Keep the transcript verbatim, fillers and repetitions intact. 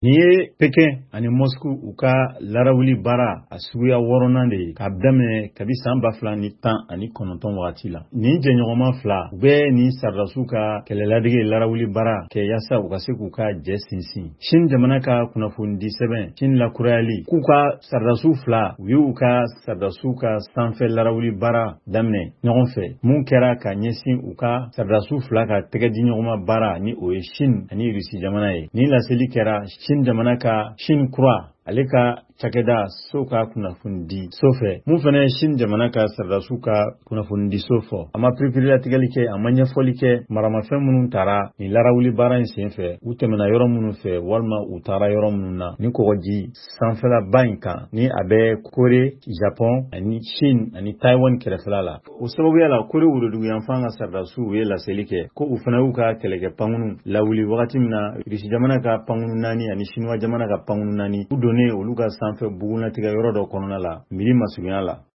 Nin ye Pekin ani Moscou u ka larawuli baara a suguya wɔɔrɔnan de ye k'a daminɛ kabi san ba fila ni tan ani kɔnɔntɔn wagati la. Nin jɛɲɔgɔnma fila u bɛ nin sardasiw ka kɛlɛladege larawuli baara kɛ yaasa u ka se k'u ka jɛ sinsin. Sini jamana ka kunnafoni di sɛbɛn Sini lakurayali k'u ka sardasiw fila u y'u ka sardasiw ka sanfɛ larawuli baara daminɛ ɲɔgɔn fɛ. Mun kɛra ka ɲɛsin u ka sardasiw fila ka tɛgɛ di ɲɔgɔnma baara ni o ye Sini ani Rusi jamana ye. Nin laseli kɛra Sini jamana ka Sini kura ale ka cakɛda so ka kunnafoni di so fɛ. Mun fana ye Sini jamana ka sardasiw ka kunnafoni di so fɔ. A ma piripirilatigɛli kɛ, a ma ɲɛfɔli kɛ maramafɛn minnu taara nin larawuli baara in sen fɛ. U tɛmɛna yɔrɔ minnu fɛ walima u taara yɔrɔ minnu na. Ni kɔgɔji sanfɛlaba in kan ni a bɛ Kore, Japon ani Sini ani Taiwan kɛrɛfɛla la. O sababuya la Kore woroduguyanfan ka sardasiw u ye laseli kɛ ko u fana y'u ka kɛlɛkɛ pankunu lawuli wagati min na Rusi jamana ka pankunu naani ani Chinois jamana ka pankunu naani u donnen olu ka sanfɛ bugunlatigɛ yɔrɔ dɔ kɔnɔna la, mili masurunya la.